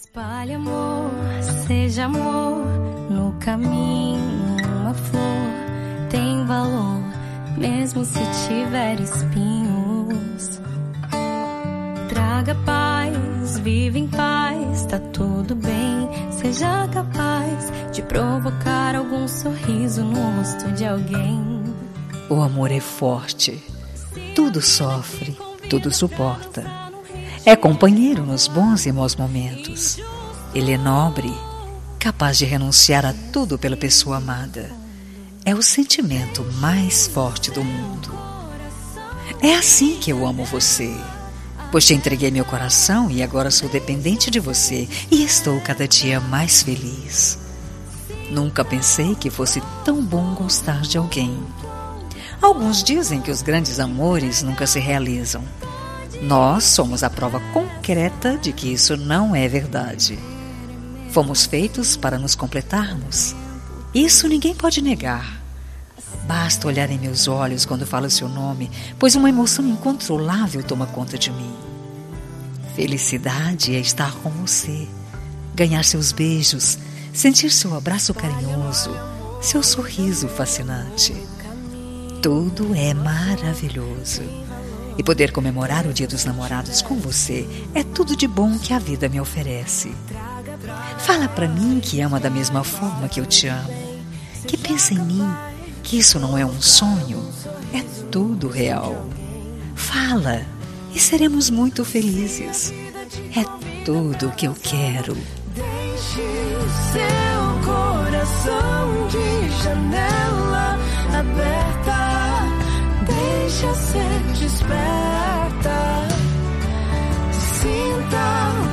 Espalhe amor, seja amor, no caminho uma flor tem valor, mesmo se tiver espinhos. Traga paz, vive em paz, tá tudo bem. Seja capaz de provocar algum sorriso no rosto de alguém. O amor é forte, tudo sofre, tudo suporta. É companheiro nos bons e maus momentos. Ele é nobre, capaz de renunciar a tudo pela pessoa amada. É o sentimento mais forte do mundo. É assim que eu amo você, pois te entreguei meu coração e agora sou dependente de você e estou cada dia mais feliz. Nunca pensei que fosse tão bom gostar de alguém. Alguns dizem que os grandes amores nunca se realizam. Nós somos a prova concreta de que isso não é verdade. Fomos feitos para nos completarmos. Isso ninguém pode negar. Basta olhar em meus olhos quando falo seu nome, pois uma emoção incontrolável toma conta de mim. Felicidade é estar com você, ganhar seus beijos, sentir seu abraço carinhoso, seu sorriso fascinante. Tudo é maravilhoso. E poder comemorar o Dia dos Namorados com você é tudo de bom que a vida me oferece. Fala pra mim que ama da mesma forma que eu te amo, que pensa em mim, que isso não é um sonho, é tudo real. Fala e seremos muito felizes. É tudo o que eu quero. Deixe seu coração de janela aberta. Deixa ser desperta. Sinta